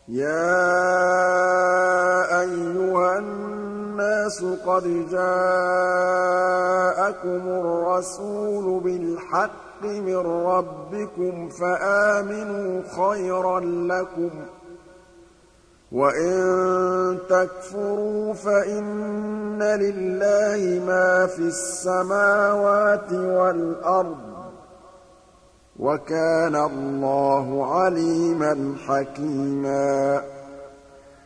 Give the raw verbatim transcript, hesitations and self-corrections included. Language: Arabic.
يَا أَيُّهَا النَّاسُ قَدْ جَاءَكُمُ الرَّسُولُ بِالْحَقِّ مِن رَّبِّكُمْ فَآمِنُوا خَيْرًا لَّكُمْ ۚ وَإِن تَكْفُرُوا فَإِنَّ لِلَّهِ مَا فِي السَّمَاوَاتِ وَالْأَرْضِ ۚ وَكَانَ اللَّهُ عَلِيمًا حَكِيمًا